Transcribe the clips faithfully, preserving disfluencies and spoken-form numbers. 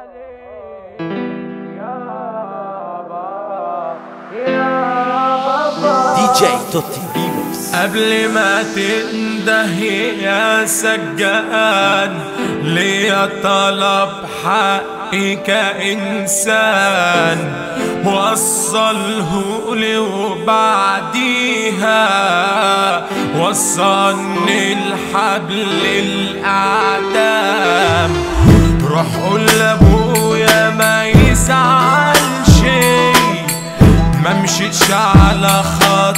دي جي توتي ريمكس. قبل ما تنده يا سجان ليا طلب حقي كإنسان، وصله لي وبعديها وصلني الحبل الأعدام. روح قول لأبويا ما يزعلش، ما مشيتش على خط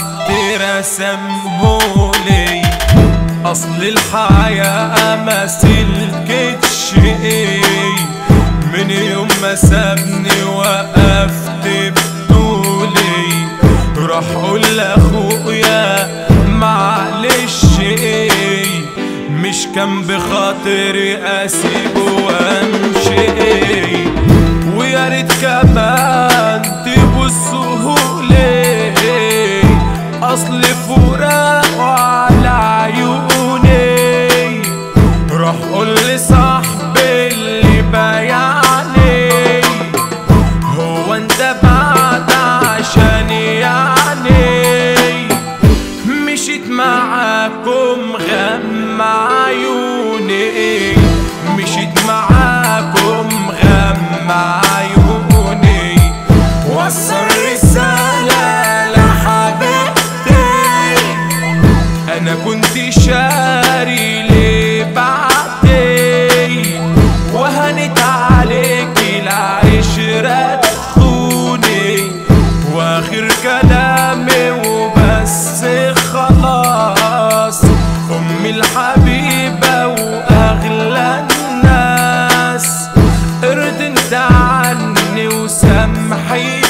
رسمهولي، اصل الحياة ما سلكتش ايه من يوم ما سابني وقفت بطولي. روح قول لاخويا معلش ايه، مش كان بخاطري اسيبه وامشي ايه، ويا ريت كمان تبصهولي اصل فراق على عيوني. روح قول لصاحبي اللي بايعني، هو انت بعد عشان يعني مشيت معاكم غم عيوني، مشيت معاكم غم عيوني. وصل رسالة أنا كنت شاري ليه بعدي، وهنت عليكي العشرة تخوني، واخر كلامي وبس خلاص. أمي الحبيبة وأغلى الناس ارضي انت عني وسامحي